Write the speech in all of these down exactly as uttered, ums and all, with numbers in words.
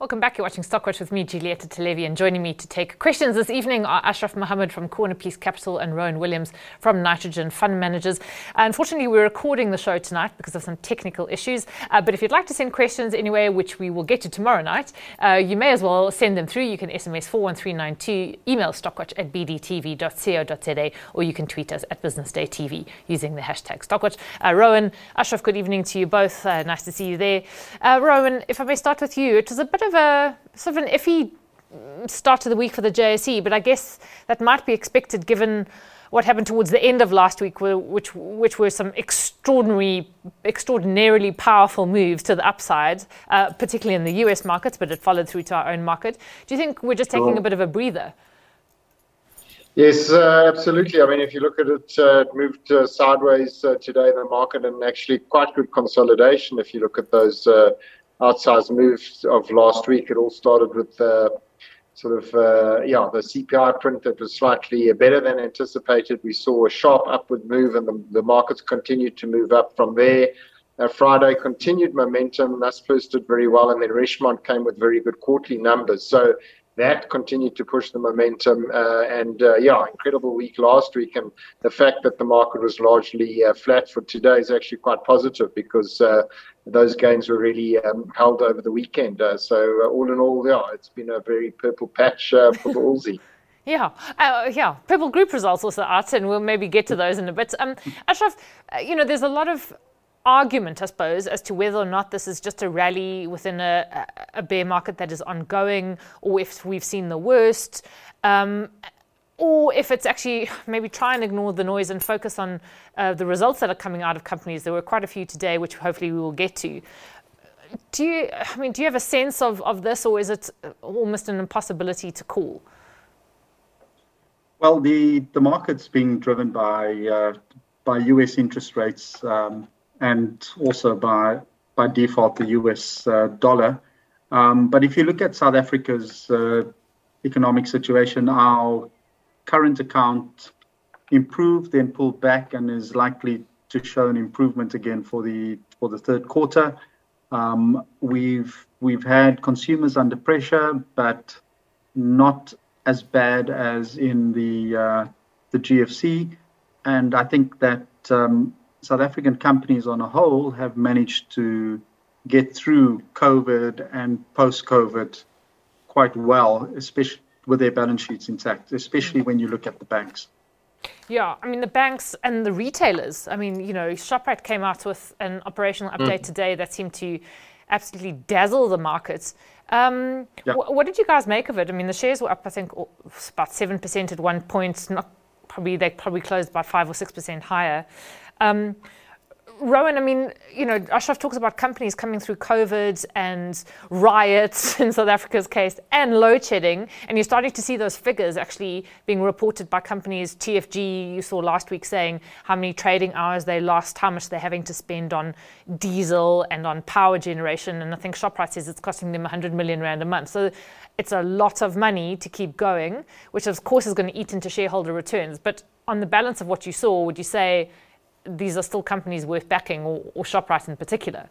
Welcome back. You're watching Stockwatch with me, Julieta Televi, and joining me to take questions this evening are Ashraf Mohammed from Corner Piece Capital and Rowan Williams from Nitrogen Fund Managers. Unfortunately, we're recording the show tonight because of some technical issues. Uh, but if you'd like to send questions anyway, which we will get to tomorrow night, uh, you may as well send them through. You can S M S four one three nine two, email stockwatch at b d t v dot co dot z a, or you can tweet us at Business Day T V using the hashtag Stockwatch. Uh, Rowan, Ashraf, good evening to you both. Uh, nice to see you there. Uh, Rowan, if I may start with you, it was a bit of a sort of an iffy start to the week for the J S E, but I guess that might be expected given what happened towards the end of last week, which which were some extraordinary, extraordinarily powerful moves to the upside, uh, particularly in the U S markets, but it followed through to our own market. Do you think we're just taking sure. a bit of a breather? Yes, uh, absolutely. I mean, if you look at it, uh, it moved uh, sideways uh, today in the market, and actually quite good consolidation. If you look at those uh, outsized moves of last week, it all started with uh, sort of, uh, yeah, the C P I print that was slightly better than anticipated. We saw a sharp upward move, and the, the markets continued to move up from there. Uh, Friday continued momentum. Naspers did very well, and then Richemont came with very good quarterly numbers. So that continued to push the momentum, uh, and uh, yeah, incredible week last week. And the fact that the market was largely uh, flat for today is actually quite positive, because uh, those gains were really um, held over the weekend. Uh, so uh, all in all, yeah, it's been a very purple patch uh, for the Aussie. Yeah, uh, yeah. Purple Group results also out, and we'll maybe get to those in a bit. Um, Ashraf, uh, you know, there's a lot of argument, I suppose, as to whether or not this is just a rally within a, a bear market that is ongoing, or if we've seen the worst, um, or if it's actually maybe try and ignore the noise and focus on uh, the results that are coming out of companies. There were quite a few today, which hopefully we will get to. Do you, I mean, do you have a sense of, of this, or is it almost an impossibility to call? Well, the, the market's being driven by uh, by U S interest rates, um, and also by by default the U S uh, dollar. Um, but if you look at South Africa's uh, economic situation, our current account improved, then pulled back, and is likely to show an improvement again for the for the third quarter. Um, we've we've had consumers under pressure, but not as bad as in the uh, the G F C, and I think that um, South African companies on a whole have managed to get through COVID and post-COVID quite well, especially with their balance sheets intact, especially when you look at the banks. Yeah, I mean, the banks and the retailers. I mean, you know, Shoprite came out with an operational update mm. today that seemed to absolutely dazzle the markets. Um, yeah. wh- what did you guys make of it? I mean, the shares were up, I think, about seven percent at one point. Not probably They probably closed about five or six percent higher. Um, Rowan, I mean, you know, Ashraf talks about companies coming through COVID and riots in South Africa's case and load shedding, and you're starting to see those figures actually being reported by companies. T F G, you saw last week, saying how many trading hours they lost, how much they're having to spend on diesel and on power generation, and I think Shoprite says it's costing them one hundred million rand a month. So it's a lot of money to keep going, which of course is going to eat into shareholder returns. But on the balance of what you saw, would you say these are still companies worth backing, or, or Shoprite in particular?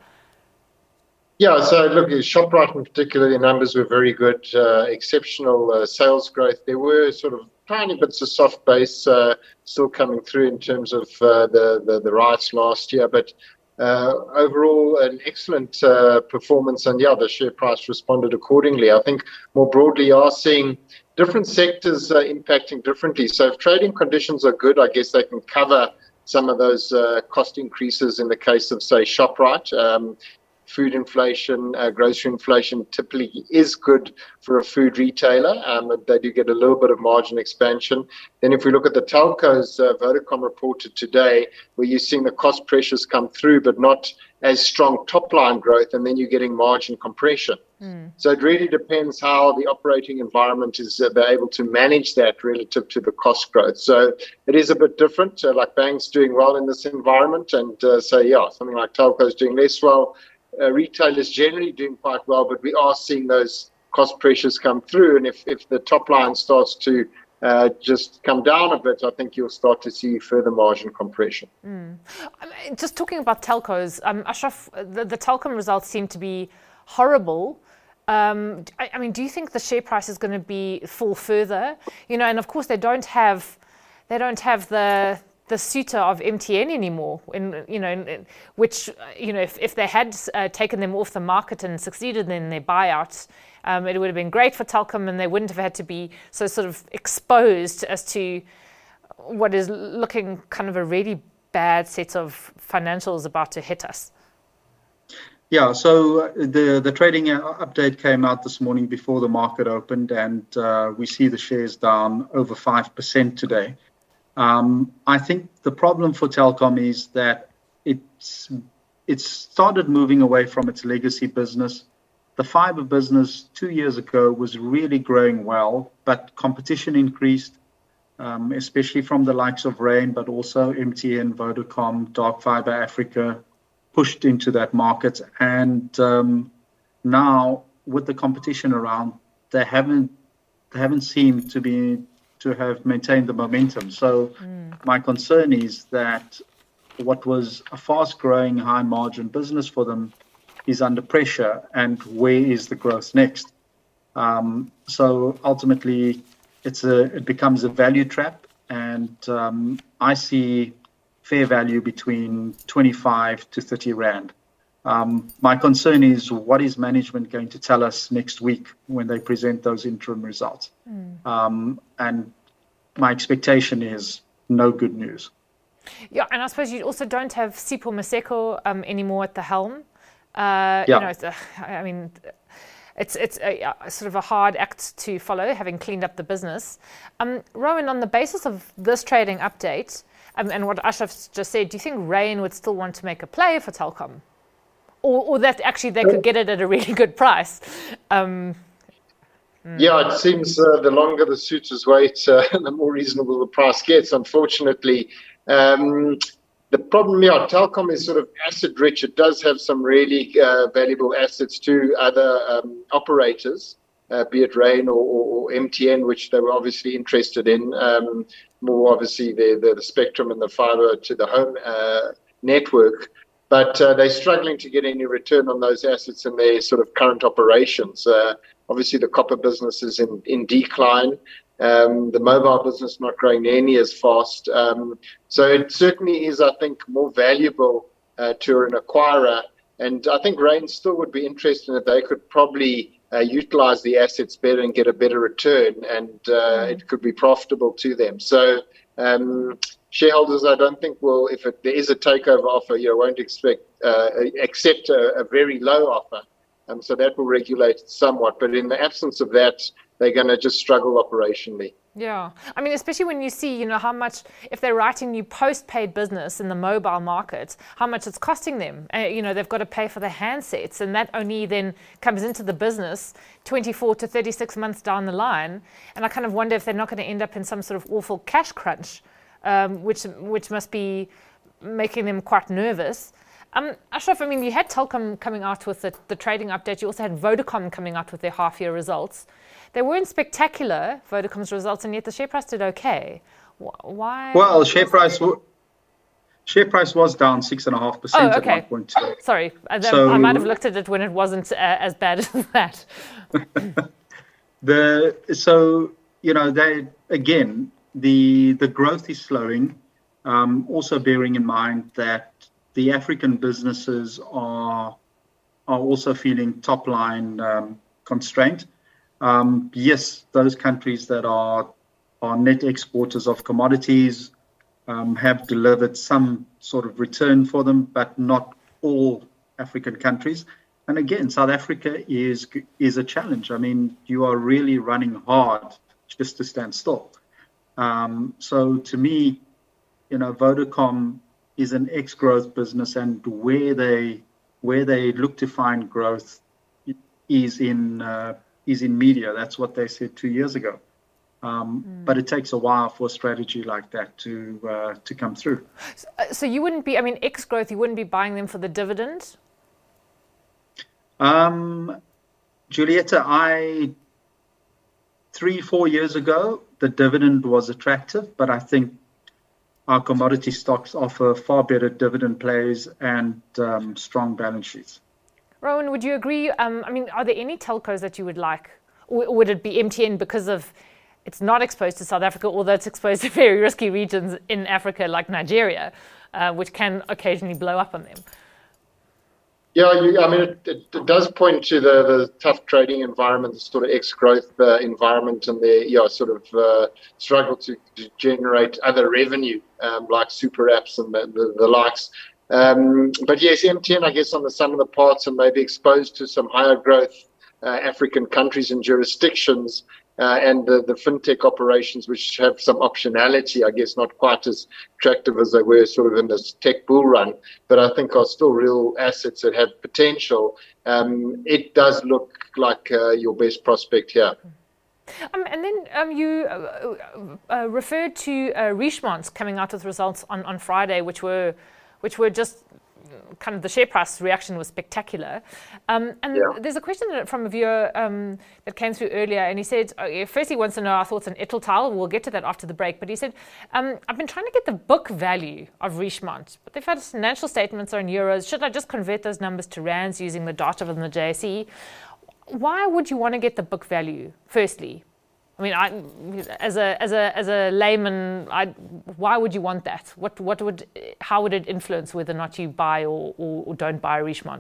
Yeah, so look, Shoprite in particular, the numbers were very good, uh, exceptional uh, sales growth. There were sort of tiny bits of soft base uh, still coming through in terms of uh, the, the, the riots last year, but uh, overall an excellent uh, performance, and yeah, the share price responded accordingly. I think more broadly you are seeing different sectors uh, impacting differently. So if trading conditions are good, I guess they can cover some of those uh, cost increases in the case of, say, Shoprite. Um, food inflation, uh, grocery inflation typically is good for a food retailer. Um, they do get a little bit of margin expansion. Then if we look at the telcos, uh, Vodacom reported today, where you're seeing the cost pressures come through, but not as strong top-line growth, and then you're getting margin compression. Mm. So it really depends how the operating environment is uh, they're able to manage that relative to the cost growth. So it is a bit different, uh, like banks doing well in this environment, and uh, so yeah, something like telcos doing less well. Uh, retailers generally doing quite well, but we are seeing those cost pressures come through. And if, if the top line starts to uh, just come down a bit, I think you'll start to see further margin compression. Mm. Just talking about telcos, um, Ashraf, the, the Telkom results seem to be horrible. Um, I, I mean, do you think the share price is going to be fall further? You know, and of course they don't have, they don't have the the suitor of M T N anymore. In you know, in, which you know, if, if they had uh, taken them off the market and succeeded in their buyout, um, it would have been great for Telkom, and they wouldn't have had to be so sort of exposed as to what is looking kind of a really bad set of financials about to hit us. Yeah, so the, the trading update came out this morning before the market opened, and uh, we see the shares down over five percent today. Um, I think the problem for Telkom is that it's, it's started moving away from its legacy business. The fiber business two years ago was really growing well, but competition increased, um, especially from the likes of Rain, but also M T N, Vodacom, Dark Fiber Africa, pushed into that market, and um, now with the competition around, they haven't they haven't seemed to be to have maintained the momentum. So mm. my concern is that what was a fast-growing, high-margin business for them is under pressure, and where is the growth next? Um, so ultimately, it's a it becomes a value trap, and um, I see fair value between twenty-five to thirty rand. Um, my concern is, what is management going to tell us next week when they present those interim results? Mm. Um, and my expectation is no good news. Yeah, and I suppose you also don't have Sipho Maseko um, anymore at the helm. Uh, yeah. You know, it's a, I mean, it's it's a, a sort of a hard act to follow, having cleaned up the business. Um, Rowan, on the basis of this trading update, Um, and what Ashraf just said, do you think Rain would still want to make a play for Telkom? Or, or that actually they could get it at a really good price? Um, mm. Yeah, it seems uh, the longer the suitors wait, uh, the more reasonable the price gets, unfortunately. Um, the problem, yeah, Telkom is sort of asset rich. It does have some really uh, valuable assets to other um, operators, uh, be it Rain or, or, or M T N, which they were obviously interested in. Um, more obviously the, the, the spectrum and the fiber to the home uh, network, but uh, they're struggling to get any return on those assets in their sort of current operations. Uh, obviously, the copper business is in, in decline. Um, the mobile business not growing nearly as fast. Um, so it certainly is, I think, more valuable uh, to an acquirer. And I think Rain still would be interested in it. They could probably Uh, utilize the assets better and get a better return, and uh, mm. it could be profitable to them. So um, shareholders, I don't think will, if it, there is a takeover offer, you know, won't expect uh, accept a, a very low offer. Um, so that will regulate it somewhat. But in the absence of that, they're going to just struggle operationally. Yeah. I mean, especially when you see, you know, how much, if they're writing new post-paid business in the mobile market, how much it's costing them. Uh, you know, they've got to pay for the handsets, and that only then comes into the business twenty-four to thirty-six months down the line. And I kind of wonder if they're not going to end up in some sort of awful cash crunch, um, which which must be making them quite nervous. Um, Ashraf, I mean, you had Telkom coming out with the, the trading update. You also had Vodacom coming out with their half-year results. They weren't spectacular, Vodacom's results, and yet the share price did okay. Why? Well, share price share price was down six and a half percent at one point two. Sorry, I, so, I might have looked at it when it wasn't uh, as bad as that. the so you know they again the the growth is slowing. Um, also bearing in mind that the African businesses are are also feeling top line um, constraint. Um, yes, those countries that are are net exporters of commodities um, have delivered some sort of return for them, but not all African countries. And again, South Africa is is a challenge. I mean, you are really running hard just to stand still. Um, so to me, you know, Vodacom is an ex-growth business, and where they where they look to find growth is in uh, is in media. That's what they said two years ago. Um, mm. But it takes a while for a strategy like that to uh, to come through. So, so you wouldn't be, I mean, ex-growth, you wouldn't be buying them for the dividend? Um, Julietta, I three, four years ago, the dividend was attractive, but I think our commodity stocks offer far better dividend plays and um, strong balance sheets. Rowan, would you agree? Um, I mean, are there any telcos that you would like? Or would it be M T N because of it's not exposed to South Africa, although it's exposed to very risky regions in Africa like Nigeria, uh, which can occasionally blow up on them? Yeah, you, I mean, it, it, it does point to the, the tough trading environment, the sort of ex-growth uh, environment, and the yeah, sort of uh, struggle to, to generate other revenue um, like super apps and the, the, the likes. Um, but yes, M T N, I guess, on the sum of the parts, and maybe exposed to some higher growth uh, African countries and jurisdictions, uh, and the, the fintech operations, which have some optionality, I guess, not quite as attractive as they were sort of in this tech bull run, but I think are still real assets that have potential. Um, it does look like uh, your best prospect here. Um, and then um, you uh, uh, referred to uh, Richemont coming out with results on, on Friday, which were which were just kind of the share price reaction was spectacular. Um, and yeah. There's a question from a viewer um, that came through earlier, and he said, oh, first he wants to know our thoughts on Italtile. We'll get to that after the break. But he said, um, I've been trying to get the book value of Richemont, but they've had financial statements are in euros. Should I just convert those numbers to rands using the data from the J S E? Why would you want to get the book value, firstly? I mean, I, as a as a as a layman, I, why would you want that? What what would how would it influence whether or not you buy or, or, or don't buy Richemont?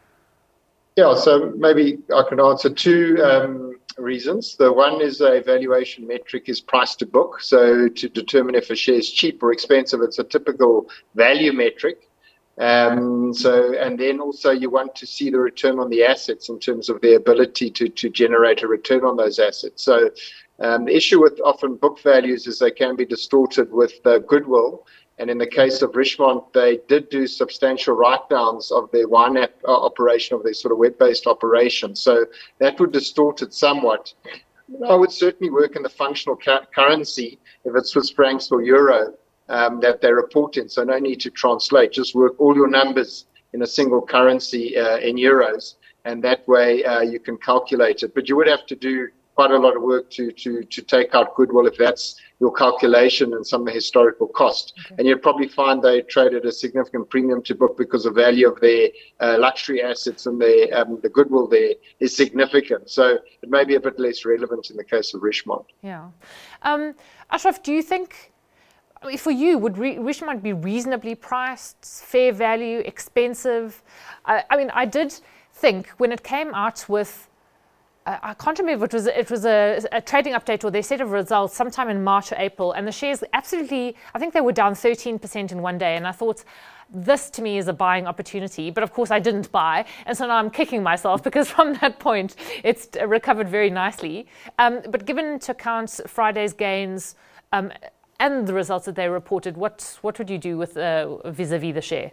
Yeah, so maybe I can answer two um, reasons. The one is a valuation metric is price to book. So to determine if a share is cheap or expensive, it's a typical value metric. Um, so, and then also you want to see the return on the assets in terms of their ability to, to generate a return on those assets. So um, the issue with often book values is they can be distorted with uh, goodwill. And in the case of Richemont, they did do substantial write-downs of their wine app uh, operation, of their sort of web-based operation. So that would distort it somewhat. I would certainly work in the functional ca- currency, if it's Swiss francs or euro, Um, that they report in. So no need to translate. Just work all your numbers in a single currency uh, in euros, and that way uh, you can calculate it. But you would have to do quite a lot of work to to to take out goodwill if that's your calculation and some historical cost. Okay. And you'd probably find they trade at a significant premium to book because the value of their uh, luxury assets and their um, the goodwill there is significant. So it may be a bit less relevant in the case of Richemont. Yeah. Um, Ashraf, do you think, for you, would Richemont be reasonably priced, fair value, expensive? I, I mean, I did think when it came out with, uh, I can't remember if it was it was a, a trading update or their set of results sometime in March or April, and the shares absolutely, I think they were down thirteen percent in one day, and I thought, this to me is a buying opportunity. But of course I didn't buy, and so now I'm kicking myself because from that point it's recovered very nicely. Um, but given into account Friday's gains, um, and the results that they reported, what what would you do with uh, vis-a-vis the share?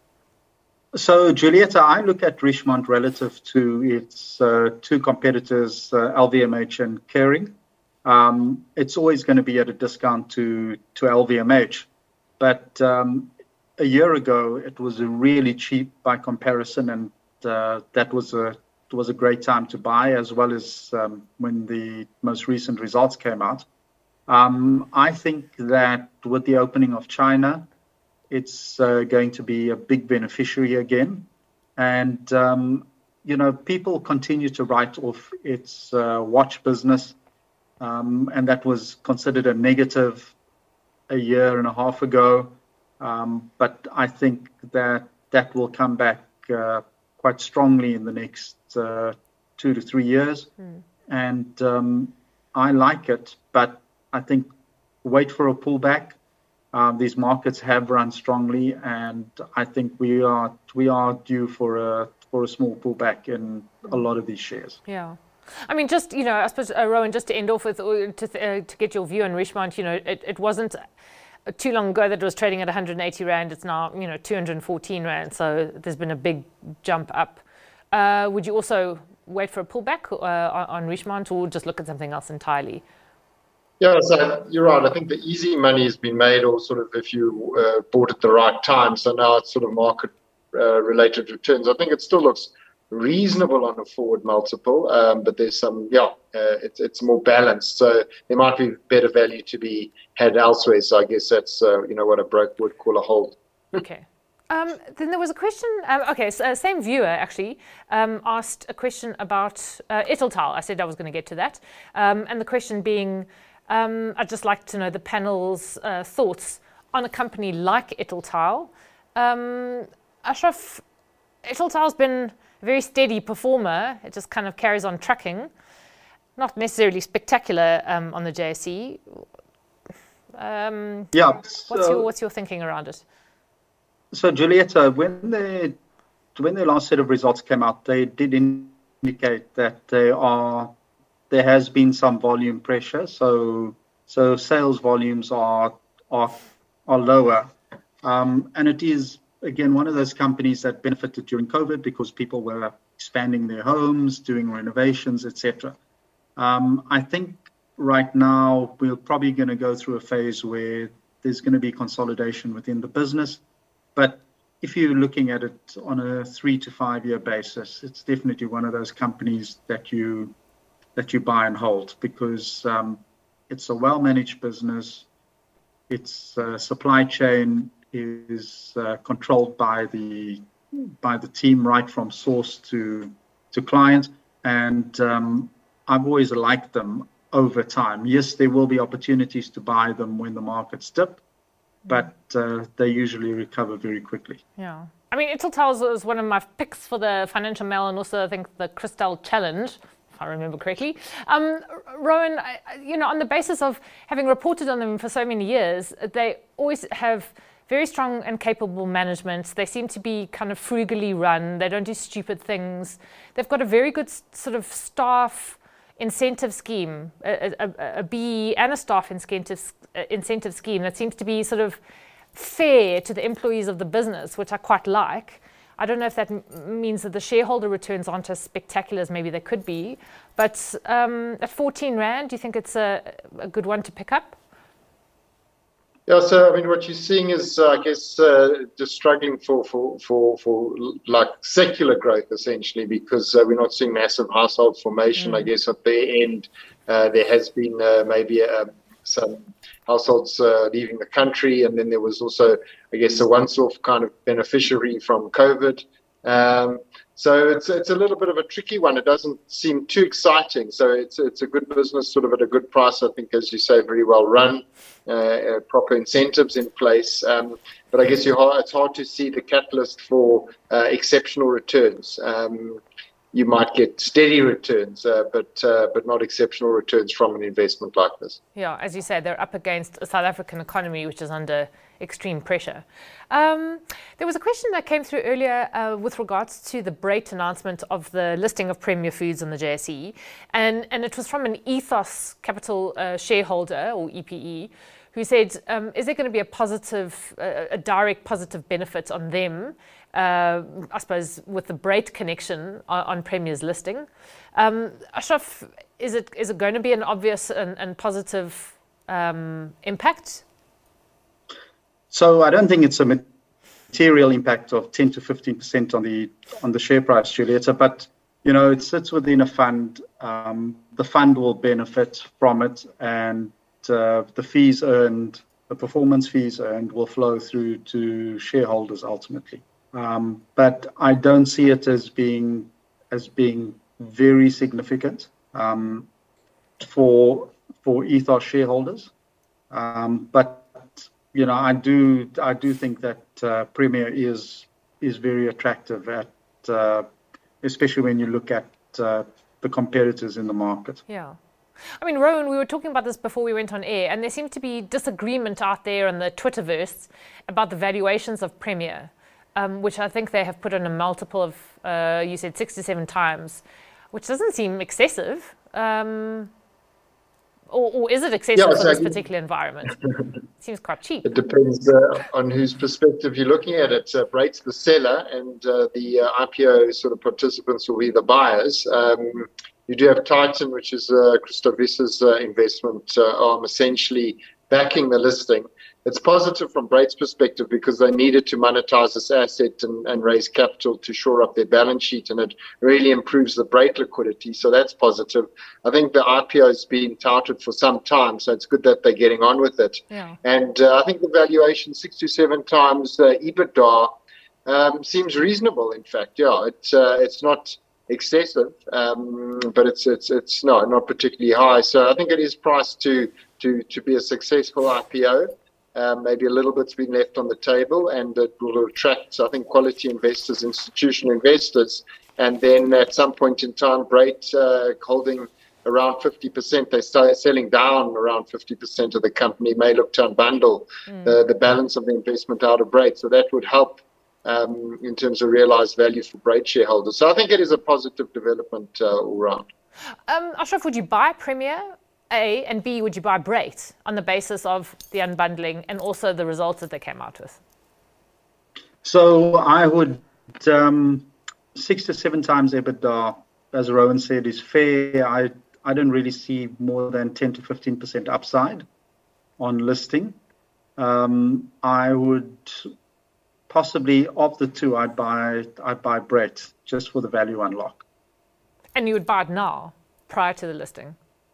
So, Julieta, I look at Richemont relative to its uh, two competitors, uh, L V M H and Kering. Um, it's always going to be at a discount to, to L V M H. But um, a year ago, it was really cheap by comparison, and uh, that was a it was a great time to buy, as well as um, when the most recent results came out. Um, I think that with the opening of China, it's uh, going to be a big beneficiary again. And, um, you know, people continue to write off its uh, watch business. Um, and that was considered a negative a year and a half ago. Um, but I think that that will come back uh, quite strongly in the next uh, two to three years. Mm. And um, I like it, but I think wait for a pullback. Um, these markets have run strongly, and I think we are we are due for a for a small pullback in a lot of these shares. Yeah, I mean, just you know, I suppose uh, Rowan, just to end off with uh, to uh, to get your view on Richemont. You know, it, it wasn't too long ago that it was trading at one hundred eighty rand. It's now you know two hundred fourteen rand. So there's been a big jump up. Uh, would you also wait for a pullback uh, on Richemont, or just look at something else entirely? Yeah, so you're right. I think the easy money has been made, or sort of if you uh, bought at the right time. So now it's sort of market uh, related returns. I think it still looks reasonable on a forward multiple, um, but there's some, yeah, uh, it's it's more balanced. So there might be better value to be had elsewhere. So I guess that's, uh, you know, what a broker would call a hold. Okay. Um, then there was a question, um, okay, so uh, same viewer actually um, asked a question about uh, Italtile. I said I was going to get to that. Um, and the question being, um, I'd just like to know the panel's uh, thoughts on a company like Italtile. Um, Ashraf, Italtile's been a very steady performer. It just kind of carries on trucking. Not necessarily spectacular um, on the J S E. Um, yeah. So, what's your what's your thinking around it? So, Julieta, when they when their last set of results came out, they did indicate that there are there has been some volume pressure. So, so sales volumes are are are lower, um, and it is again one of those companies that benefited during COVID because people were expanding their homes, doing renovations, et cetera. Um, I think right now we're probably going to go through a phase where there's going to be consolidation within the business. But if you're looking at it on a three to five year basis, it's definitely one of those companies that you that you buy and hold because um, it's a well-managed business. Its uh, supply chain is uh, controlled by the by the team right from source to to client, and um, I've always liked them over time. Yes, there will be opportunities to buy them when the markets dip, but uh, they usually recover very quickly. Yeah. I mean, Italtile is one of my picks for the Financial Mail and also I think the Crystal Challenge, if I remember correctly. Um, Rowan, I, you know, on the basis of having reported on them for so many years, they always have very strong and capable management. They seem to be kind of frugally run. They don't do stupid things. They've got a very good sort of staff incentive scheme, a, a, a B E and a staff incentive, incentive scheme that seems to be sort of fair to the employees of the business, which I quite like. I don't know if that m- means that the shareholder returns aren't as spectacular as maybe they could be, but um, at fourteen Rand, do you think it's a, a good one to pick up? Yeah, so I mean, what you're seeing is, uh, I guess, uh, just struggling for, for, for, for like secular growth, essentially, because uh, we're not seeing massive household formation. Mm. I guess at their end, uh, there has been uh, maybe uh, some households uh, leaving the country, and then there was also, I guess, a once-off kind of beneficiary from COVID. Um, so it's it's a little bit of a tricky one. It doesn't seem too exciting. So it's it's a good business, sort of at a good price. I think, as you say, very well run, uh, uh, proper incentives in place. Um, but I guess you it's hard to see the catalyst for uh, exceptional returns. Um, you might get steady returns, uh, but uh, but not exceptional returns from an investment like this. Yeah, as you said, they're up against a South African economy which is under extreme pressure. Um, there was a question that came through earlier uh, with regards to the Brait announcement of the listing of Premier Foods on the J S E, and, and it was from an Ethos Capital uh, shareholder, or E P E, who said, um, is there going to be a positive, uh, a direct positive benefit on them, uh, I suppose, with the Brait connection on, on Premier's listing? Um, Ashraf, is it is it going to be an obvious and, and positive um, impact? So I don't think it's a material impact of ten to fifteen percent on the on the share price, Julieta, but you know, it sits within a fund. Um, the fund will benefit from it, and uh, the fees earned, the performance fees earned, will flow through to shareholders ultimately. Um, but I don't see it as being as being very significant um, for for Ethos shareholders. Um, but you know, I do I do think that uh, Premier is is very attractive at, uh, especially when you look at uh, the competitors in the market. Yeah. I mean, Rowan, we were talking about this before we went on air, and there seemed to be disagreement out there in the Twitterverse about the valuations of Premier, um, which I think they have put on a multiple of, uh, you said, six to seven times, which doesn't seem excessive. Um, or, or is it excessive yeah, for so this particular environment? It seems quite cheap. It depends uh, on whose perspective you're looking at it. Uh, Brait's the seller, and uh, the uh, I P O sort of participants will be the buyers. Um, You do have Titan, which is uh, Christo Visser's uh, investment uh, arm, essentially backing the listing. It's positive from Brait's perspective because they needed to monetize this asset and, and raise capital to shore up their balance sheet, and it really improves the Brait liquidity. So that's positive. I think the I P O has been touted for some time, so it's good that they're getting on with it. Yeah. And uh, I think the valuation, six to seven times uh, EBITDA, um, seems reasonable. In fact, yeah, it's uh, it's not excessive, um, but it's it's it's no not particularly high. So I think it is priced to to to be a successful I P O. Um, maybe a little bit's been left on the table, and it will attract, I think, quality investors, institutional investors. And then at some point in time, Brait uh, holding around fifty percent, they start selling down around fifty percent of the company, may look to unbundle mm. the, the balance of the investment out of Brait. So that would help um, in terms of realized value for Brait shareholders. So I think it is a positive development uh, all round. Um, Ashraf, would you buy Premier? A, and B, would you buy Brait on the basis of the unbundling and also the results that they came out with? So I would, um, six to seven times EBITDA, as Rowan said, is fair. I, I don't really see more than ten to fifteen percent upside on listing. Um, I would possibly, of the two, I'd buy, I'd buy Brait just for the value unlock. And you would buy it now, prior to the listing?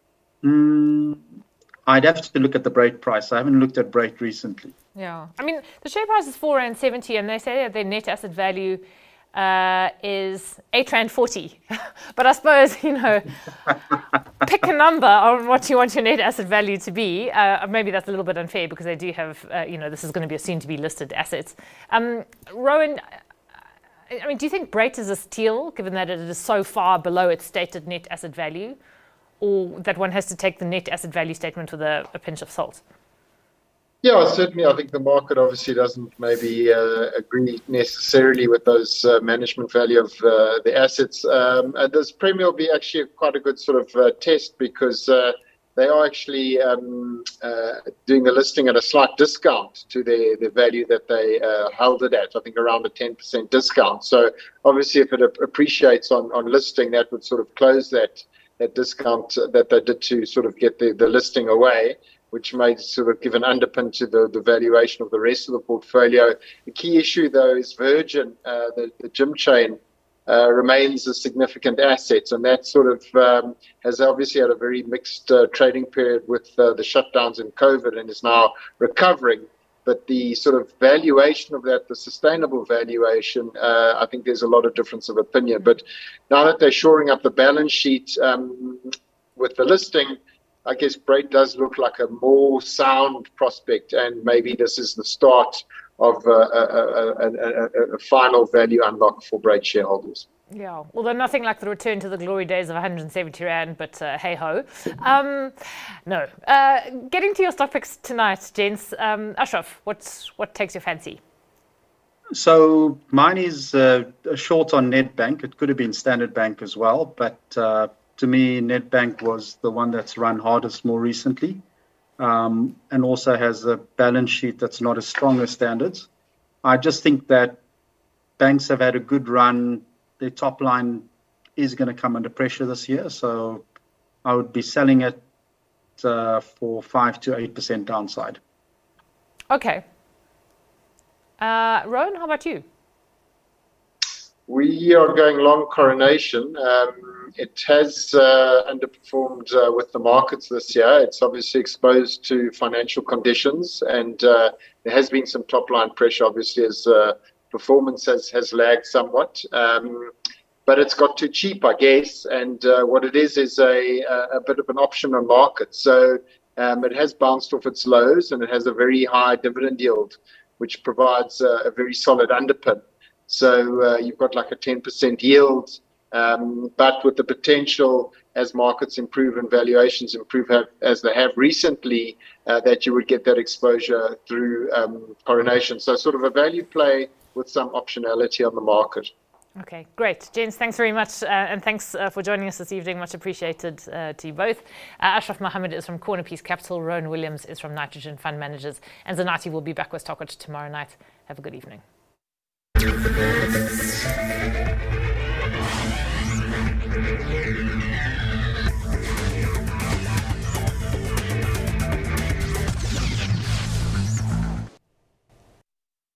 Mm, I'd have to look at the Brait price. I haven't looked at Brait recently. Yeah. I mean, the share price is four rand seventy, and they say that their net asset value uh, is eight rand forty. But I suppose, you know, pick a number on what you want your net asset value to be. Uh, maybe that's a little bit unfair because they do have, uh, you know, this is going to be a soon-to-be listed assets. Um, Rowan, I mean, do you think Brait is a steal, given that it is so far below its stated net asset value? Or that one has to take the net asset value statement with a, a pinch of salt? Yeah, certainly. I think the market obviously doesn't maybe uh, agree necessarily with those uh, management value of uh, the assets. Um, and this Premier will be actually quite a good sort of uh, test because uh, they are actually um, uh, doing the listing at a slight discount to the, the value that they uh, held it at, I think around a ten percent discount. So obviously if it appreciates on, on listing, that would sort of close that that discount that they did to sort of get the, the listing away, which may sort of give an underpin to the, the valuation of the rest of the portfolio. The key issue, though, is Virgin, uh, the, the gym chain, uh, remains a significant asset, and that sort of um, has obviously had a very mixed uh, trading period with uh, the shutdowns in COVID and is now recovering. But the sort of valuation of that, the sustainable valuation, uh, I think there's a lot of difference of opinion. But now that they're shoring up the balance sheet um, with the listing, I guess Brait does look like a more sound prospect. And maybe this is the start of uh, a, a, a, a final value unlock for Brait shareholders. Yeah, although nothing like the return to the glory days of one hundred seventy rand, but uh, hey-ho. Um, no. Uh, getting to your stock picks tonight, gents. Um, Ashraf, what's, what takes your fancy? So mine is uh, a short on Nedbank. It could have been Standard Bank as well, but uh, to me, Nedbank was the one that's run hardest more recently, um, and also has a balance sheet that's not as strong as Standards. I just think that banks have had a good run. Their top line is going to come under pressure this year, so I would be selling it uh, for five to eight percent downside. Okay. Uh, Rowan, how about you? We are going long Coronation. Um, it has uh, underperformed uh, with the markets this year. It's obviously exposed to financial conditions, and uh, there has been some top line pressure, obviously, as uh, performance has, has lagged somewhat, um, but it's got too cheap, I guess. And uh, what it is is a, a bit of an option on market. So um, it has bounced off its lows, and it has a very high dividend yield, which provides a, a very solid underpin. So uh, you've got like a ten percent yield, um, but with the potential, as markets improve and valuations improve, have, as they have recently, uh, that you would get that exposure through um, Coronation. So sort of a value play with some optionality on the market. Okay, great. James, thanks very much. Uh, and thanks uh, for joining us this evening. Much appreciated uh, to you both. Uh, Ashraf Mohammed is from Cornerpiece Capital. Rowan Williams is from Nitrogen Fund Managers. And Zanati will be back with Stock Watch tomorrow night. Have a good evening.